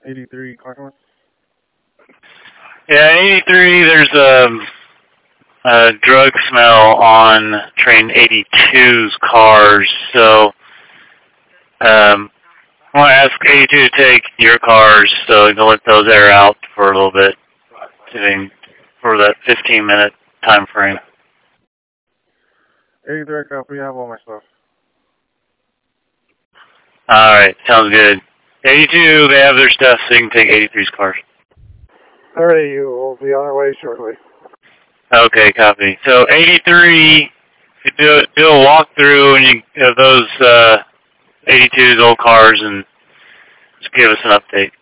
83 Clarkmore? Yeah, 83, there's a drug smell on train 82's cars, so I want to ask 82 to take your cars so you can let those air out for a little bit, for that 15-minute time frame. 83 copy, I have all my stuff. Alright, sounds good. 82, they have their stuff, so you can take 83's cars. Alright, you will be on our way shortly. Okay, copy. So 83, you do a walkthrough of those 82's old cars and just give us an update.